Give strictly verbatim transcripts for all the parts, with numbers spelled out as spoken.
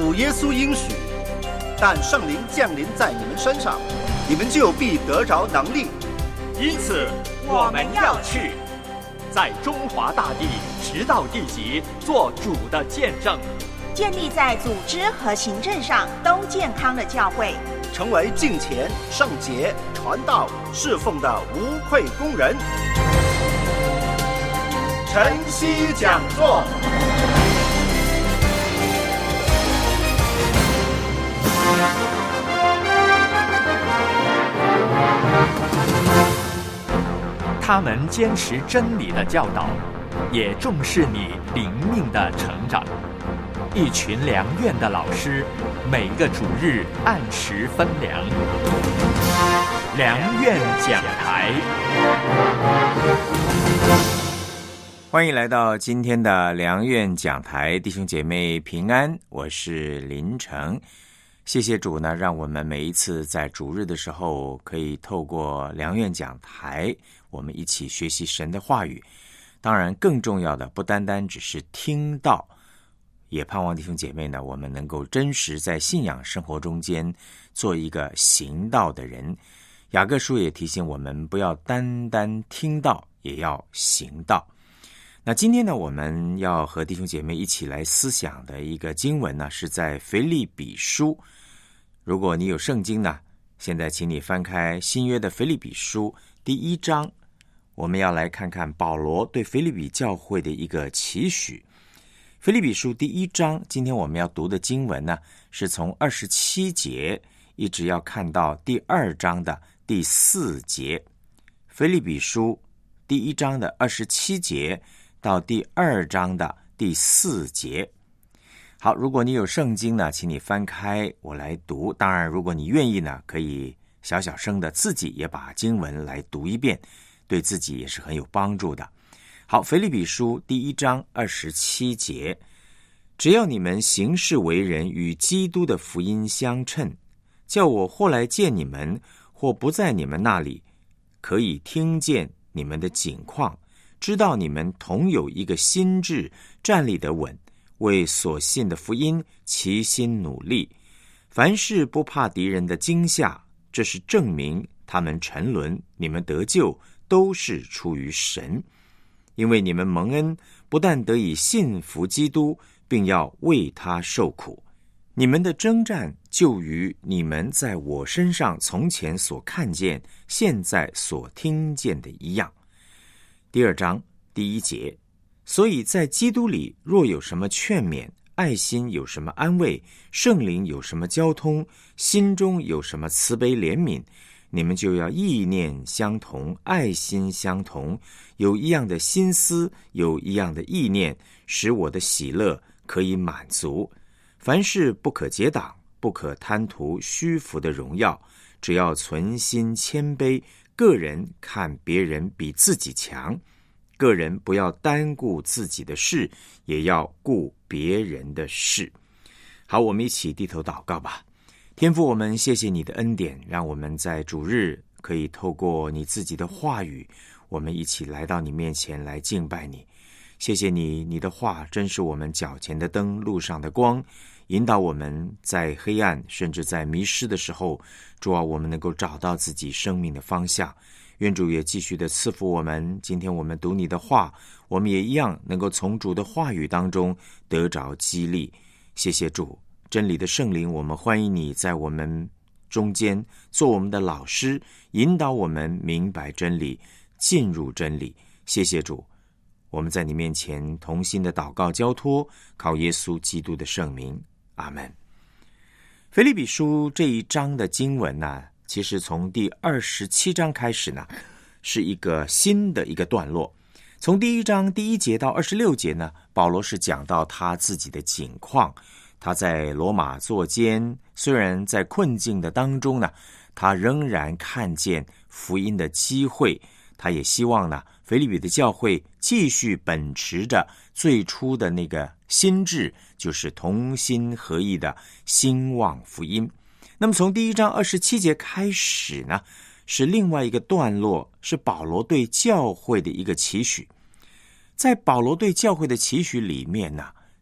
主耶稣应许，但圣灵降临在你们身上，你们就必得着能力。 因此我们要去，在中华大地直到地极，做主的见证， 建立在组织和行政上都健康的教会， 成为敬虔、圣洁、传道、侍奉的无愧工人。晨曦讲座。 他们坚持真理的教导，也重视你灵命的成长。一群良院的老师，每个主日按时分粮。良院讲台， 欢迎来到今天的良院讲台，弟兄姐妹平安，我是林成。谢谢主呢，让我们每一次在主日的时候，可以透过良院讲台，我们一起学习神的话语。当然更重要的不单单只是听到，也盼望弟兄姐妹呢，我们能够真实在信仰生活中间做一个行道的人。雅各书也提醒我们，不要单单听到，也要行道。那今天呢，我们要和弟兄姐妹一起来思想的一个经文呢，是在腓立比书。如果你有圣经呢，现在请你翻开新约的腓立比书第一章，我们要来看看保罗对腓立比教会的一个期许。腓立比书第一章，今天我们要读的经文呢，是从二十七节一直要看到第二章的第四节。腓立比书第一章的二十七节到第二章的第四节。好，如果你有圣经呢，请你翻开我来读。当然如果你愿意呢，可以小小声的自己也把经文来读一遍，对自己也是很有帮助的。好，腓立比书第一章二十七节，只要你们行事为人与基督的福音相称，叫我或来见你们，或不在你们那里，可以听见你们的景况，知道你们同有一个心志，站立得稳，为所信的福音齐心努力，凡事不怕敌人的惊吓，这是证明他们沉沦，你们得救都是出于神。因为你们蒙恩，不但得以信服基督，并要为他受苦。你们的征战就与你们在我身上从前所看见，现在所听见的一样。第二章第一节，所以在基督里，若有什么劝勉，爱心有什么安慰，圣灵有什么交通，心中有什么慈悲怜悯，你们就要意念相同，爱心相同，有一样的心思，有一样的意念，使我的喜乐可以满足。凡事不可结党，不可贪图虚浮的荣耀，只要存心谦卑，个人看别人比自己强，个人不要单顾自己的事，也要顾别人的事。好，我们一起低头祷告吧。天父，我们谢谢你的恩典，让我们在主日可以透过你自己的话语，我们一起来到你面前来敬拜你。谢谢你，你的话真是我们脚前的灯，路上的光，引导我们在黑暗甚至在迷失的时候，主啊，我们能够找到自己生命的方向。愿主也继续的赐福我们，今天我们读你的话，我们也一样能够从主的话语当中得着激励。谢谢主，真理的圣灵，我们欢迎你在我们中间做我们的老师，引导我们明白真理，进入真理。谢谢主，我们在你面前同心的祷告交托，靠耶稣基督的圣名，阿们。腓立比书这一章的经文呢，其实从第二十七章开始呢，是一个新的一个段落。从第一章第一节到二十六节呢，保罗是讲到他自己的景况。他在罗马作监，虽然在困境的当中呢，他仍然看见福音的机会。他也希望呢，腓立比的教会继续秉持着最初的那个心志，就是同心合意的兴旺福音。那么从第一章二十七节开始呢，是另外一个段落，是保罗对教会的一个期许。在保罗对教会的期许里面呢，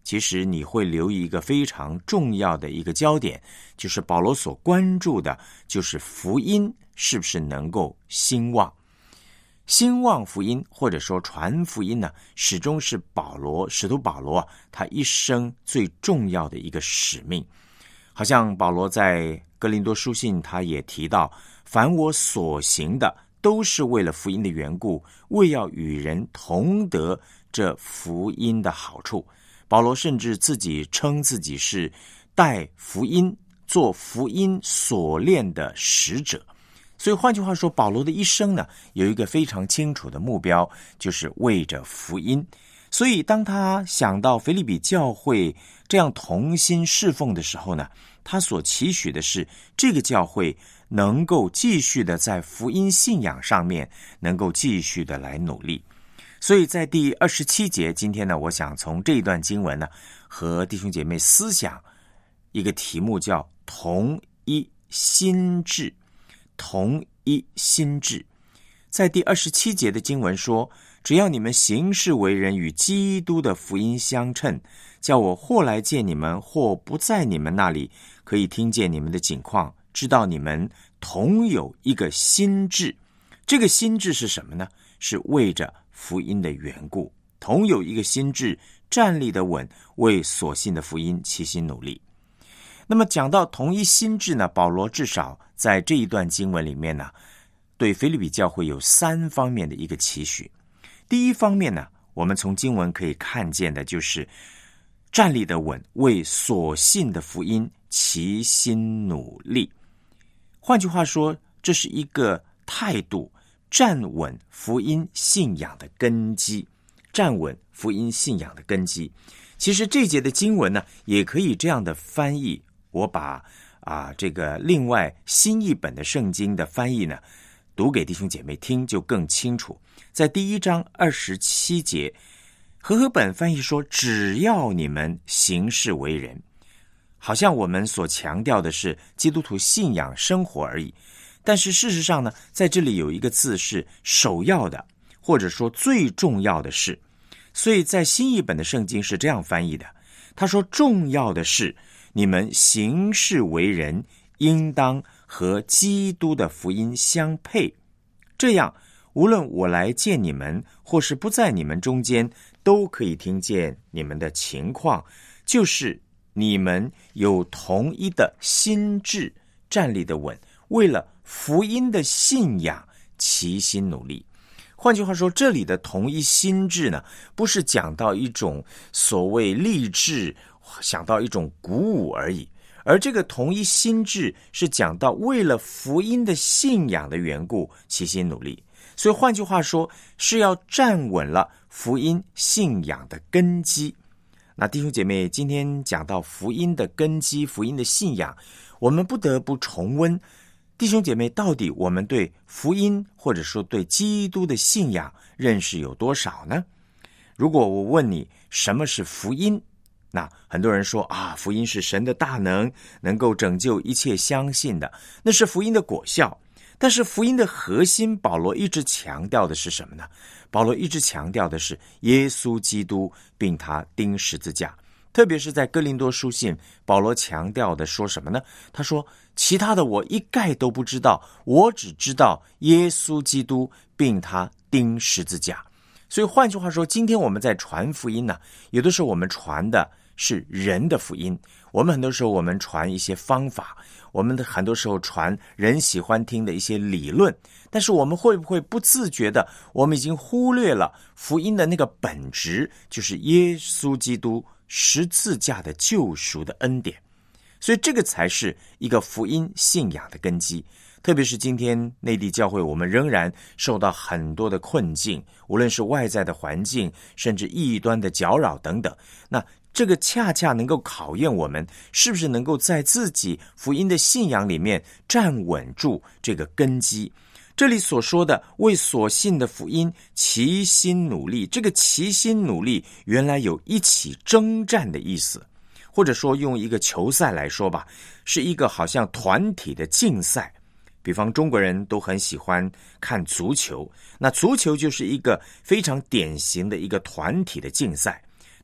其实你会留意一个非常重要的一个焦点，就是保罗所关注的就是福音是不是能够兴旺。兴旺福音或者说传福音呢，始终是保罗使徒保罗他一生最重要的一个使命。好像保罗在哥林多书信他也提到，凡我所行的都是为了福音的缘故，为要与人同得这福音的好处。保罗甚至自己称自己是带福音做福音锁链的使者。所以换句话说，保罗的一生呢，有一个非常清楚的目标，就是为着福音。所以当他想到腓立比教会这样同心侍奉的时候呢，他所期许的是这个教会能够继续的在福音信仰上面能够继续的来努力。所以在第二十七节，今天呢，我想从这一段经文呢，和弟兄姐妹思想一个题目，叫同一心志。同一心志。在第二十七节的经文说，只要你们行事为人与基督的福音相称，叫我或来见你们，或不在你们那里，可以听见你们的景况，知道你们同有一个心志。这个心志是什么呢？是为着福音的缘故，同有一个心志，站立的稳，为所信的福音齐心努力。那么讲到同一心志呢，保罗至少在这一段经文里面呢，对腓立比教会有三方面的一个期许。第一方面呢，我们从经文可以看见的就是站立的稳，为所信的福音齐心努力。换句话说，这是一个态度，站稳福音信仰的根基，站稳福音信仰的根基。其实这节的经文呢，也可以这样的翻译。我把啊这个另外新译本的圣经的翻译呢，读给弟兄姐妹听就更清楚。在第一章二十七节，和合本翻译说，只要你们行事为人，好像我们所强调的是基督徒信仰生活而已。但是事实上呢，在这里有一个字是首要的，或者说最重要的是。所以在新译本的圣经是这样翻译的，他说重要的是你们行事为人应当和基督的福音相配，这样无论我来见你们或是不在你们中间，都可以听见你们的情况，就是你们有同一的心志，站立的稳，为了福音的信仰齐心努力。换句话说，这里的同一心志呢，不是讲到一种所谓励志，想到一种鼓舞而已，而这个同一心志是讲到为了福音的信仰的缘故齐心努力。所以换句话说，是要站稳了福音信仰的根基。那弟兄姐妹，今天讲到福音的根基，福音的信仰，我们不得不重温弟兄姐妹，到底我们对福音或者说对基督的信仰认识有多少呢？如果我问你什么是福音，那很多人说啊，福音是神的大能，能够拯救一切相信的，那是福音的果效。但是福音的核心，保罗一直强调的是什么呢？保罗一直强调的是耶稣基督并他钉十字架。特别是在哥林多书信，保罗强调的说什么呢？他说，其他的我一概都不知道，我只知道耶稣基督并他钉十字架。所以换句话说，今天我们在传福音呢，有的时候我们传的是人的福音，我们很多时候我们传一些方法，我们的很多时候传人喜欢听的一些理论，但是我们会不会不自觉的，我们已经忽略了福音的那个本质，就是耶稣基督十字架的救赎的恩典。所以这个才是一个福音信仰的根基。特别是今天内地教会，我们仍然受到很多的困境，无论是外在的环境，甚至异端的搅扰等等，那这个恰恰能够考验我们是不是能够在自己福音的信仰里面站稳住这个根基。这里所说的为所信的福音齐心努力，这个齐心努力原来有一起征战的意思，或者说用一个球赛来说吧，是一个好像团体的竞赛。比方中国人都很喜欢看足球，那足球就是一个非常典型的一个团体的竞赛。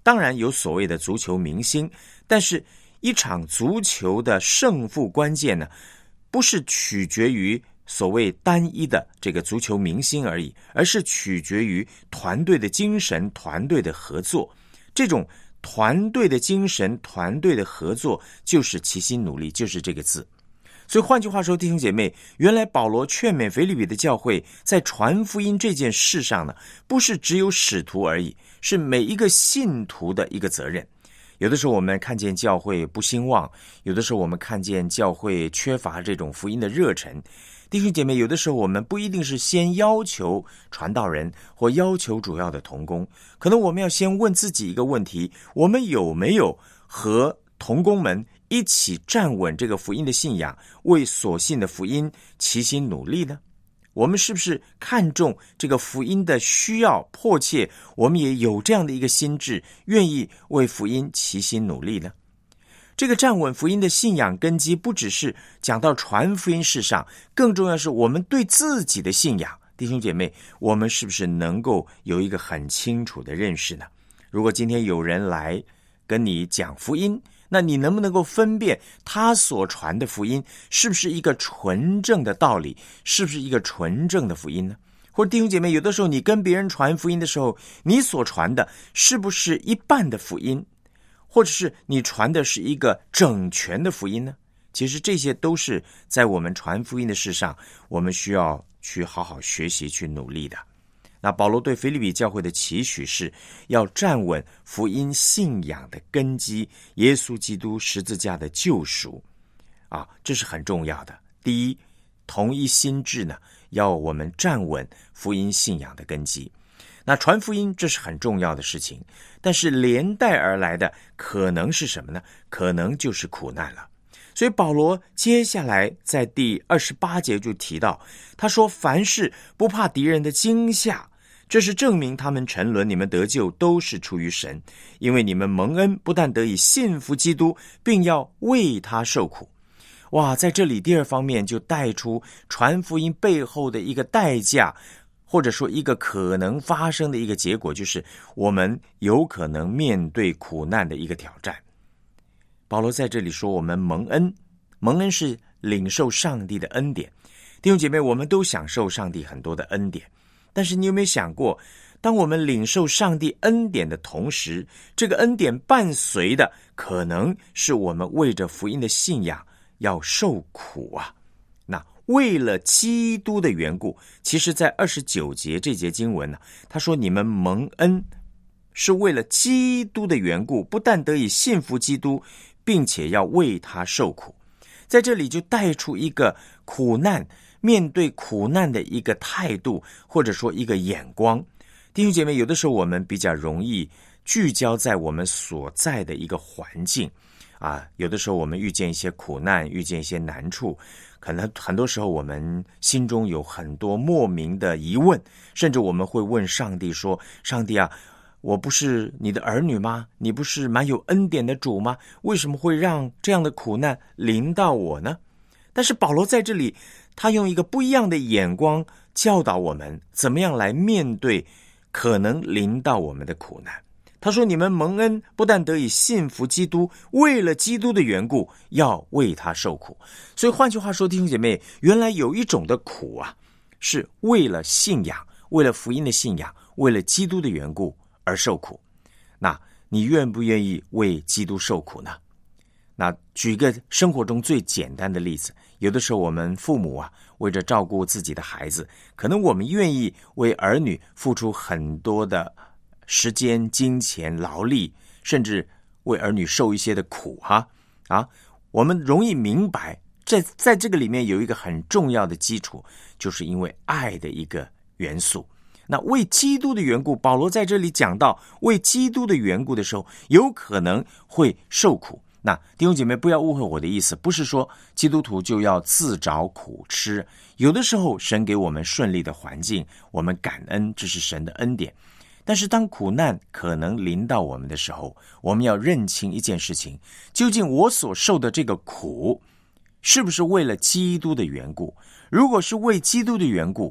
当然有所谓的足球明星，但是一场足球的胜负关键呢，不是取决于所谓单一的这个足球明星而已，而是取决于团队的精神、团队的合作。这种团队的精神、团队的合作就是齐心努力，就是这个字。所以换句话说，弟兄姐妹，原来保罗劝勉腓立比的教会在传福音这件事上呢，不是只有使徒而已，是每一个信徒的一个责任。有的时候我们看见教会不兴旺，有的时候我们看见教会缺乏这种福音的热忱，弟兄姐妹，有的时候我们不一定是先要求传道人或要求主要的同工，可能我们要先问自己一个问题：我们有没有和同工们一起站稳这个福音的信仰，为所信的福音齐心努力呢？我们是不是看重这个福音的需要迫切，我们也有这样的一个心志，愿意为福音齐心努力呢？这个站稳福音的信仰根基，不只是讲到传福音事上，更重要是我们对自己的信仰。弟兄姐妹，我们是不是能够有一个很清楚的认识呢？如果今天有人来跟你讲福音，那你能不能够分辨他所传的福音是不是一个纯正的道理，是不是一个纯正的福音呢？或者弟兄姐妹，有的时候你跟别人传福音的时候，你所传的是不是一半的福音，或者是你传的是一个整全的福音呢？其实这些都是在我们传福音的事上，我们需要去好好学习、去努力的。那保罗对腓立比教会的期许是要站稳福音信仰的根基，耶稣基督十字架的救赎啊，这是很重要的。第一，同一心志呢，要我们站稳福音信仰的根基。那传福音这是很重要的事情，但是连带而来的可能是什么呢？可能就是苦难了。所以保罗接下来在第二十八节就提到，他说凡事不怕敌人的惊吓，这是证明他们沉沦，你们得救都是出于神，因为你们蒙恩不但得以信服基督，并要为他受苦。哇，在这里第二方面就带出传福音背后的一个代价，或者说一个可能发生的一个结果，就是我们有可能面对苦难的一个挑战。保罗在这里说我们蒙恩，蒙恩是领受上帝的恩典。弟兄姐妹，我们都享受上帝很多的恩典，但是你有没有想过，当我们领受上帝恩典的同时，这个恩典伴随的可能是我们为着福音的信仰要受苦啊。那为了基督的缘故，其实在二十九节这节经文呢，他说你们蒙恩是为了基督的缘故，不但得以信服基督，并且要为他受苦。在这里就带出一个苦难，面对苦难的一个态度，或者说一个眼光。弟兄姐妹，有的时候我们比较容易聚焦在我们所在的一个环境啊，有的时候我们遇见一些苦难，遇见一些难处，可能很多时候我们心中有很多莫名的疑问，甚至我们会问上帝说，上帝啊，我不是你的儿女吗？你不是蛮有恩典的主吗？为什么会让这样的苦难临到我呢？但是保罗在这里，他用一个不一样的眼光教导我们怎么样来面对可能临到我们的苦难。他说你们蒙恩不但得以信服基督，为了基督的缘故要为他受苦。所以换句话说，弟兄姐妹，原来有一种的苦啊，是为了信仰，为了福音的信仰，为了基督的缘故而受苦。那你愿不愿意为基督受苦呢？那举一个生活中最简单的例子，有的时候我们父母啊，为着照顾自己的孩子，可能我们愿意为儿女付出很多的时间、金钱、劳力，甚至为儿女受一些的苦哈啊！我们容易明白，在在这个里面有一个很重要的基础，就是因为爱的一个元素。那为基督的缘故，保罗在这里讲到为基督的缘故的时候，有可能会受苦。那弟兄姐妹，不要误会我的意思，不是说基督徒就要自找苦吃。有的时候神给我们顺利的环境，我们感恩，这是神的恩典。但是当苦难可能临到我们的时候，我们要认清一件事情，究竟我所受的这个苦是不是为了基督的缘故？如果是为基督的缘故，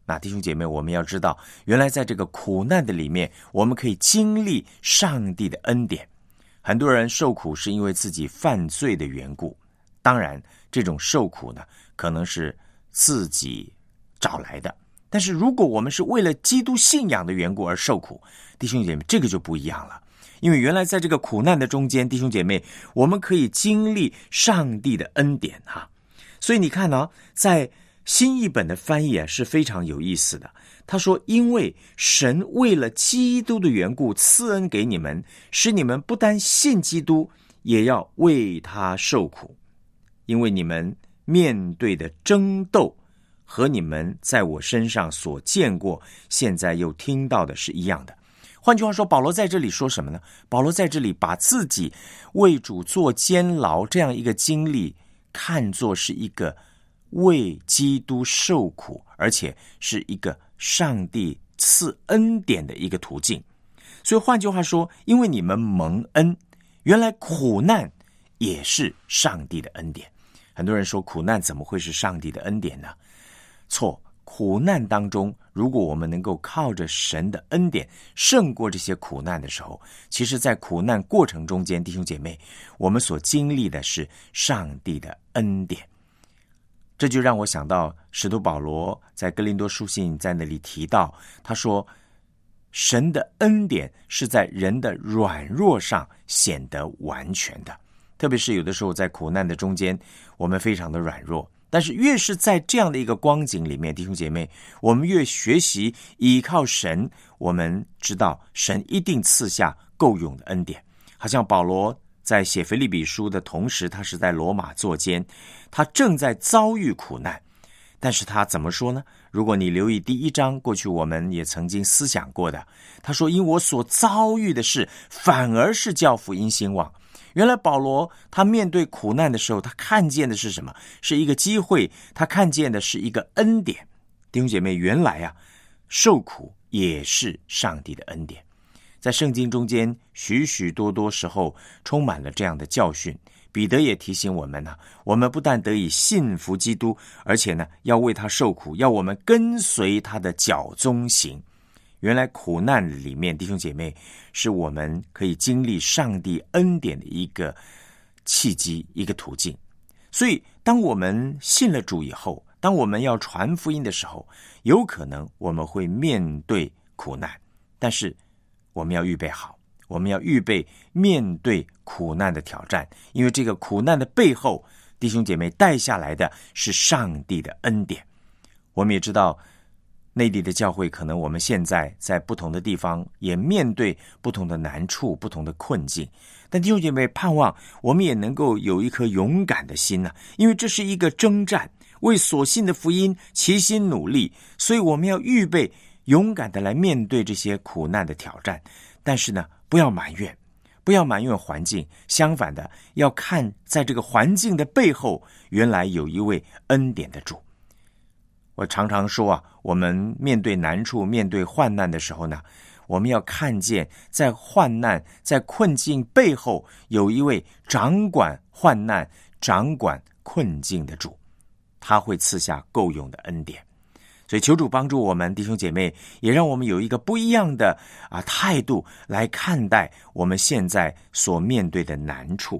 那弟兄姐妹，我们要知道，原来在这个苦难的里面，我们可以经历上帝的恩典。很多人受苦是因为自己犯罪的缘故，当然这种受苦呢，可能是自己找来的。但是如果我们是为了基督信仰的缘故而受苦，弟兄姐妹，这个就不一样了。因为原来在这个苦难的中间，弟兄姐妹，我们可以经历上帝的恩典哈。所以你看呢、哦，在新译本的翻译啊是非常有意思的。他说，因为神为了基督的缘故赐恩给你们，使你们不单信基督，也要为他受苦。因为你们面对的争斗和你们在我身上所见过，现在又听到的是一样的。换句话说，保罗在这里说什么呢？保罗在这里把自己为主做监牢这样一个经历看作是一个为基督受苦，而且是一个上帝赐恩典的一个途径。所以换句话说，因为你们蒙恩，原来苦难也是上帝的恩典。很多人说苦难怎么会是上帝的恩典呢？错，苦难当中，如果我们能够靠着神的恩典胜过这些苦难的时候，其实在苦难过程中间，弟兄姐妹，我们所经历的是上帝的恩典。这就让我想到使徒保罗在哥林多书信在那里提到，他说神的恩典是在人的软弱上显得完全的。特别是有的时候在苦难的中间，我们非常的软弱，但是越是在这样的一个光景里面，弟兄姐妹，我们越学习依靠神，我们知道神一定赐下够用的恩典。好像保罗在写腓立比书的同时，他是在罗马作监，他正在遭遇苦难，但是他怎么说呢？如果你留意第一章，过去我们也曾经思想过的，他说，因我所遭遇的事反而是叫福音兴旺。原来保罗他面对苦难的时候，他看见的是什么？是一个机会，他看见的是一个恩典。弟兄姐妹，原来啊，受苦也是上帝的恩典。在圣经中间，许许多多时候充满了这样的教训。彼得也提醒我们呢、啊，我们不但得以信服基督，而且呢，要为他受苦，要我们跟随他的脚踪行。原来苦难里面，弟兄姐妹，是我们可以经历上帝恩典的一个契机，一个途径。所以当我们信了主以后，当我们要传福音的时候，有可能我们会面对苦难，但是我们要预备好，我们要预备面对苦难的挑战，因为这个苦难的背后，弟兄姐妹，带下来的是上帝的恩典。我们也知道内地的教会，可能我们现在在不同的地方也面对不同的难处，不同的困境，但弟兄姐妹，盼望我们也能够有一颗勇敢的心呢、啊，因为这是一个征战，为所信的福音齐心努力，所以我们要预备勇敢的来面对这些苦难的挑战。但是呢，不要埋怨，不要埋怨环境，相反的，要看在这个环境的背后，原来有一位恩典的主。我常常说啊，我们面对难处，面对患难的时候呢，我们要看见在患难，在困境背后有一位掌管患难、掌管困境的主，他会赐下够用的恩典。所以求主帮助我们弟兄姐妹，也让我们有一个不一样的啊态度来看待我们现在所面对的难处。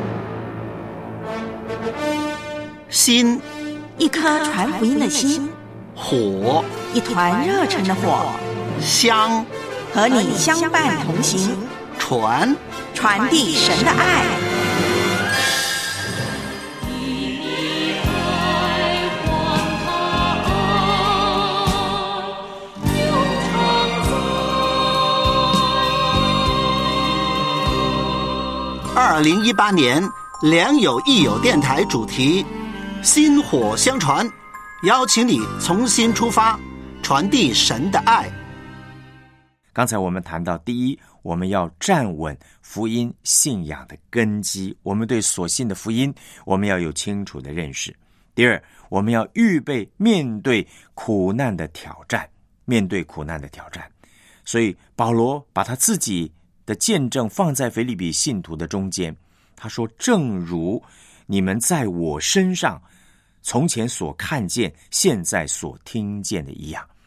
心，一颗传福音的心； 火， 一团热忱的火； 香， 和你相伴同行， 传， 传递神的爱。 二零一八年良友益友电台主题薪火相传，邀请你重新出发，传递神的爱。 刚才我们谈到，第一，我们要站稳福音信仰的根基，我们对所信的福音我们要有清楚的认识。第二，我们要预备面对苦难的挑战，面对苦难的挑战。所以保罗把他自己的见证放在腓立比信徒的中间，他说，正如你们在我身上从前所看见，现在所听见的一样。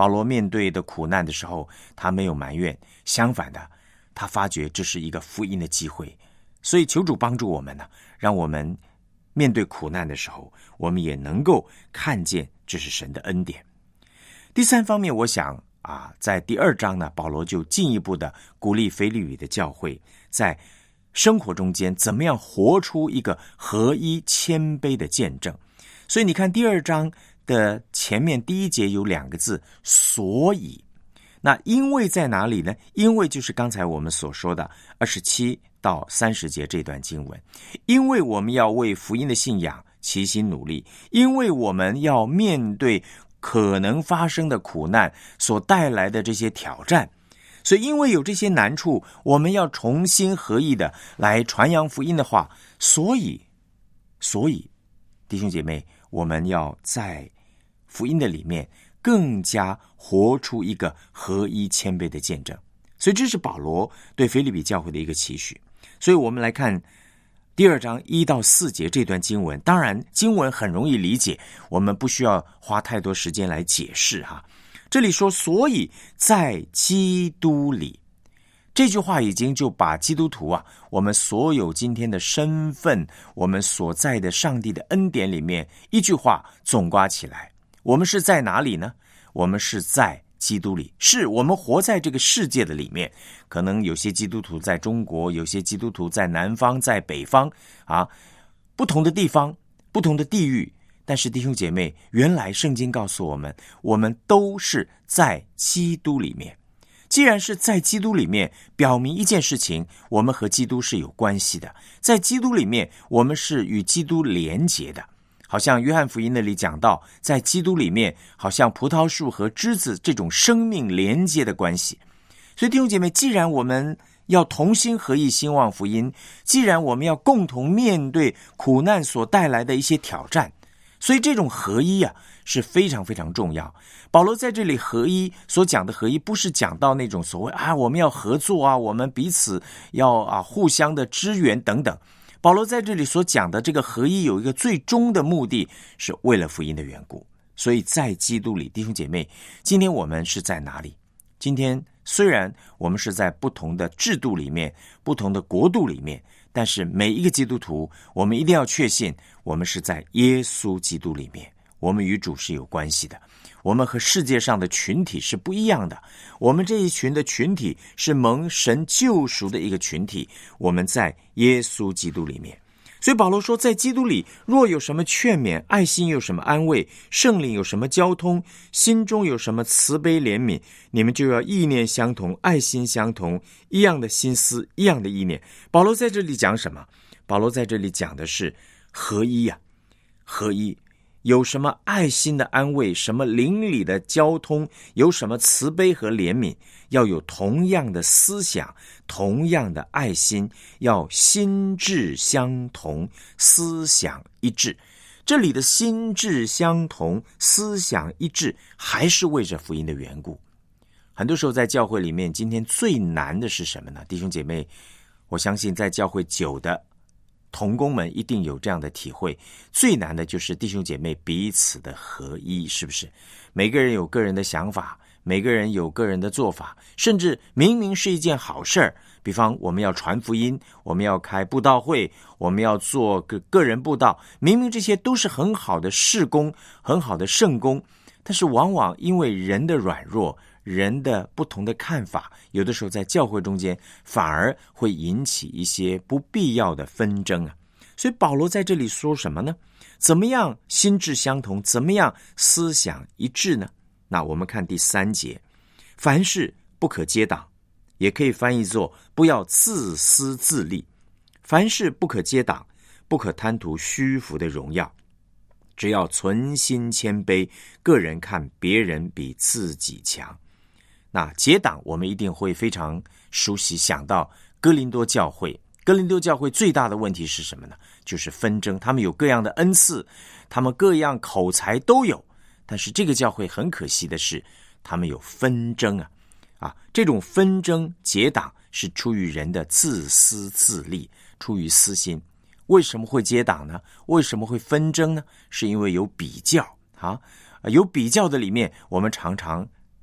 保罗面对的苦难的时候，他没有埋怨，相反的，他发觉这是一个福音的机会。所以求主帮助我们呢，让我们面对苦难的时候，我们也能够看见这是神的恩典。第三方面，我想啊，在第二章呢，保罗就进一步的鼓励腓立比的教会，在生活中间怎么样活出一个合一谦卑的见证。所以你看第二章的前面第一节有两个字，所以。那因为在哪里呢？因为就是刚才我们所说的二十七到三十节这段经文，因为我们要为福音的信仰齐心努力，因为我们要面对可能发生的苦难所带来的这些挑战，所以因为有这些难处，我们要重新合意的来传扬福音的话，所以所以弟兄姐妹，我们要在福音的里面更加活出一个合一谦卑的见证。所以这是保罗对腓立比教会的一个期许。所以我们来看第二章一到四节这段经文，当然经文很容易理解，我们不需要花太多时间来解释哈。这里说，所以在基督里，这句话已经就把基督徒啊，我们所有今天的身份，我们所在的上帝的恩典里面，一句话总括起来，我们是在哪里呢？我们是在基督里，是我们活在这个世界的里面。可能有些基督徒在中国，有些基督徒在南方，在北方啊，不同的地方，不同的地域。但是弟兄姐妹，原来圣经告诉我们，我们都是在基督里面。既然是在基督里面，表明一件事情，我们和基督是有关系的。在基督里面，我们是与基督连结的。好像约翰福音那里讲到，在基督里面，好像葡萄树和枝子这种生命连接的关系。所以弟兄姐妹，既然我们要同心合意兴旺福音，既然我们要共同面对苦难所带来的一些挑战，所以这种合一啊是非常非常重要。保罗在这里合一所讲的合一，不是讲到那种所谓啊我们要合作啊，我们彼此要啊互相的支援等等。保罗在这里所讲的这个合一有一个最终的目的，是为了福音的缘故。所以在基督里，弟兄姐妹，今天我们是在哪里？今天虽然我们是在不同的制度里面，不同的国度里面，但是每一个基督徒，我们一定要确信，我们是在耶稣基督里面，我们与主是有关系的。我们和世界上的群体是不一样的，我们这一群的群体是蒙神救赎的一个群体，我们在耶稣基督里面。所以保罗说，在基督里若有什么劝勉，爱心有什么安慰，圣灵有什么交通，心中有什么慈悲怜悯，你们就要意念相同，爱心相同，一样的心思，一样的意念。保罗在这里讲什么？保罗在这里讲的是合一啊，合一。有什么爱心的安慰，什么灵里的交通，有什么慈悲和怜悯，要有同样的思想，同样的爱心，要心志相同，思想一致。这里的心志相同，思想一致，还是为着福音的缘故。很多时候在教会里面，今天最难的是什么呢？弟兄姐妹，我相信在教会久的同工们一定有这样的体会，最难的就是弟兄姐妹彼此的合一，是不是？每个人有个人的想法，每个人有个人的做法，甚至明明是一件好事儿，比方我们要传福音，我们要开布道会，我们要做个个人布道，明明这些都是很好的事工，很好的圣工，但是往往因为人的软弱，人的不同的看法，有的时候在教会中间反而会引起一些不必要的纷争啊。所以保罗在这里说什么呢？怎么样心志相同，怎么样思想一致呢？那我们看第三节，凡事不可结党，也可以翻译作不要自私自利。凡事不可结党，不可贪图虚浮的荣耀，只要存心谦卑，个人看别人比自己强。那结党我们一定会非常熟悉，想到哥林多教会。哥林多教会最大的问题是什么呢？就是纷争。他们有各样的恩赐，他们各样口才都有，但是这个教会很可惜的是，他们有纷争啊！啊，这种纷争结党是出于人的自私自利，出于私心。为什么会结党呢？为什么会纷争呢？是因为有比较啊，有比较的里面，我们常常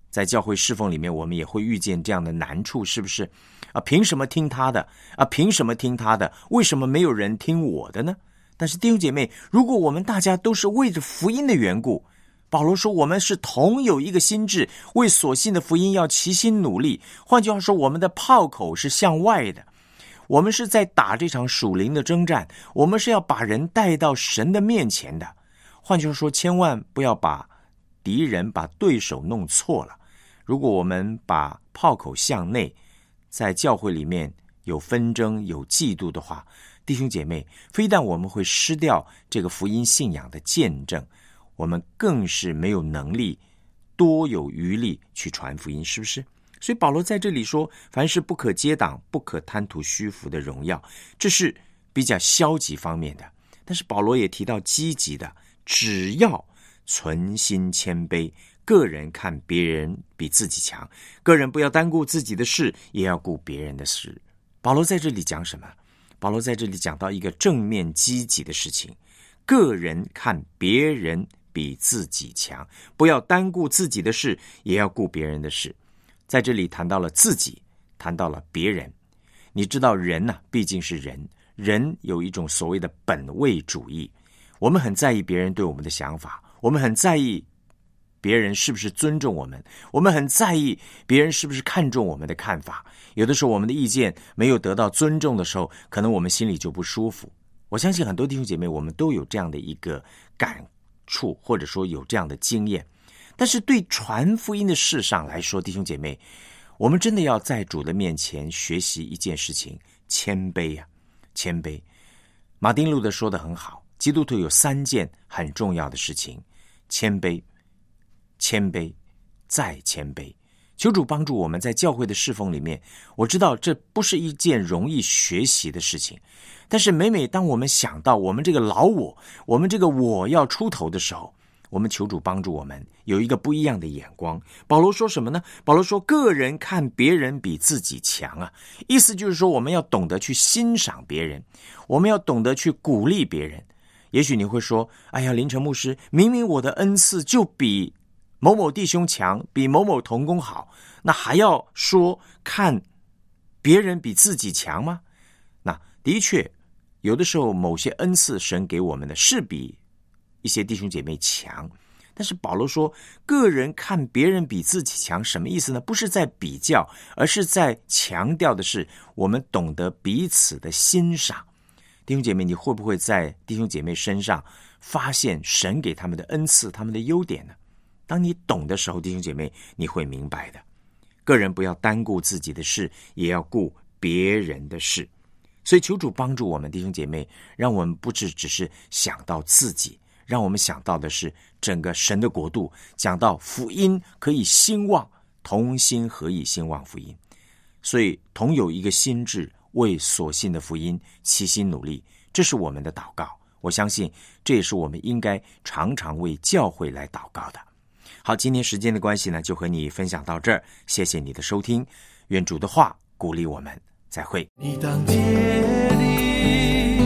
在教会侍奉里面，我们也会遇见这样的难处，是不是啊？凭什么听他的啊？凭什么听他的？为什么没有人听我的呢？但是弟兄姐妹，如果我们大家都是为着福音的缘故，保罗说我们是同有一个心志，为所信的福音要齐心努力。换句话说，我们的炮口是向外的，我们是在打这场属灵的征战，我们是要把人带到神的面前的。换句话说，千万不要把敌人把对手弄错了。如果我们把炮口向内，在教会里面有纷争有嫉妒的话，弟兄姐妹，非但我们会失掉这个福音信仰的见证，我们更是没有能力多有余力去传福音，是不是？所以保罗在这里说，凡事不可结党，不可贪图虚浮的荣耀，这是比较消极方面的。但是保罗也提到积极的，只要存心谦卑，个人看别人比自己强，个人不要单顾自己的事，也要顾别人的事。保罗在这里讲什么？保罗在这里讲到一个正面积极的事情，个人看别人比自己强，不要单顾自己的事，也要顾别人的事。在这里谈到了自己，谈到了别人。你知道人呢、啊，毕竟是人，人有一种所谓的本位主义，我们很在意别人对我们的想法，我们很在意别人是不是尊重我们，我们很在意别人是不是看重我们的看法。有的时候我们的意见没有得到尊重的时候，可能我们心里就不舒服。我相信很多弟兄姐妹，我们都有这样的一个感触，或者说有这样的经验。但是对传福音的事上来说，弟兄姐妹，我们真的要在主的面前学习一件事情，谦卑啊，谦卑。马丁路德说得很好，基督徒有三件很重要的事情：谦卑，谦卑，再谦卑。求主帮助我们在教会的侍奉里面，我知道这不是一件容易学习的事情，但是每每当我们想到我们这个老我，我们这个我要出头的时候，我们求主帮助我们有一个不一样的眼光。保罗说什么呢？保罗说个人看别人比自己强啊，意思就是说我们要懂得去欣赏别人，我们要懂得去鼓励别人。也许你会说，哎呀，林成牧师，明明我的恩赐就比某某弟兄强，比某某同工好，那还要说看别人比自己强吗？那的确有的时候某些恩赐神给我们的是比一些弟兄姐妹强，但是保罗说个人看别人比自己强，什么意思呢？不是在比较，而是在强调的是我们懂得彼此的欣赏。弟兄姐妹，你会不会在弟兄姐妹身上发现神给他们的恩赐，他们的优点呢？当你懂的时候，弟兄姐妹，你会明白的。个人不要单顾自己的事，也要顾别人的事。所以求主帮助我们弟兄姐妹，让我们不只只是想到自己，让我们想到的是整个神的国度，讲到福音可以兴旺，同心合意兴旺福音。所以同有一个心志，为所信的福音齐心努力，这是我们的祷告。我相信这也是我们应该常常为教会来祷告的。好，今天时间的关系呢，就和你分享到这儿，谢谢你的收听，愿主的话鼓励我们，再会。 你当竭力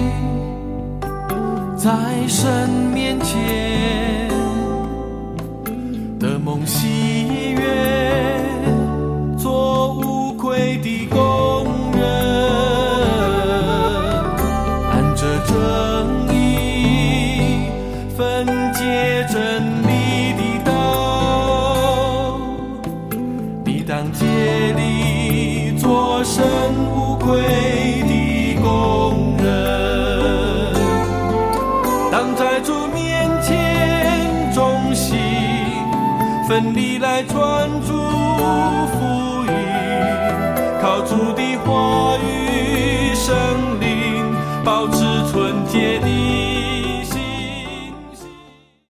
在神面前的梦喜悦，做无愧的工人，按着正义分解真理的道，你当竭力做神无愧的工人，当在主面前忠心奋力来传主福音，靠主的话语圣灵保持纯洁的